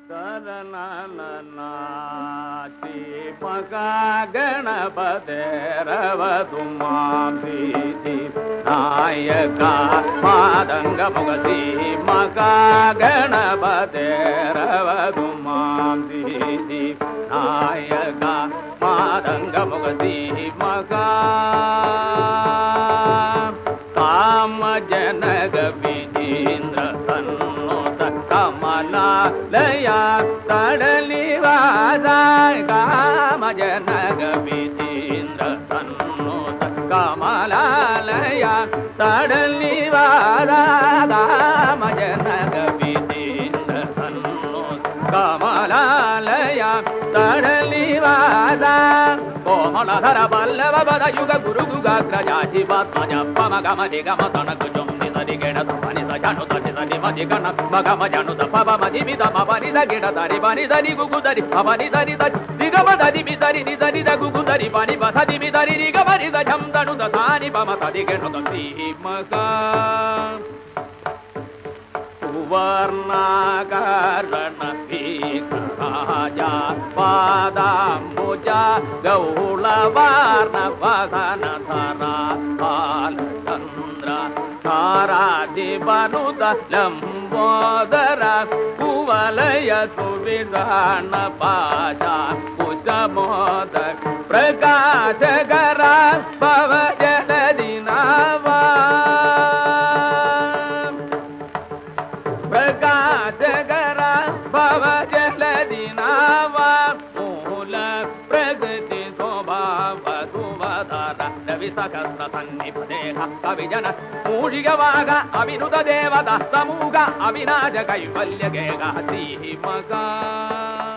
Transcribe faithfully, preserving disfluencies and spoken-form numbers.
சரணநாச்சி மகா கணபதேரவது மாம் ஸ்ரீ நாயகா மாதங்க முகசி மகா கணபதேரவது மாம் ஸ்ரீ நாயகா மாதங்க முகசி மகா காம ஜனக விஜேந்திர சன்னோத கமலாலயா தடலிவாதாய் காம ஜனக விஜேந்திர சன்னோத கமலாலயா தடலிவாதா காம ஜனக விஜேந்திர சன்னோத கமலாலயா தடலிவாதா கோமலధర பல்லவ பத யுக குரு குகாக்ரஜாதி பாத்மஜ பம கம திகம தனக ஜொம்னி சதி கெட தபனி சஜனு ததி சதி மதி கன மகம ஜனு தப மதி மித மபனி த கெட தரி பனி தரி குகு தரி பவனி தரி தரி திகம ததி மி தரி ನಿ தரி த குகு தரி பனி பசதி மி தரி ரிக பனி த ஜம் தனு த தானி பம ததி கெடு ததி மகா சுவர்ணாகரண பீகராஜா பாதாம்புஜா கௌளவார்ண வதன தரா பாலச்சந்திர தாராதிபனுத லம்போதர குவலய சுவிதான பாஜா குஜமோத பிரகாசகர பவ ஜலதினாவா பிரகாசகர பவ ஜலதினாவா மூல பிரகதி சோபாவ சுவதார ரவி சகஸ்ர சன்னிபதேக கவிஜன மூழிகவாக அவினுத தேவத ಸಮೂக ಅವಿನಾಶ ಕೈವಲ್ಯ ಗೇಗ ಶ್ರೀ ಮಗ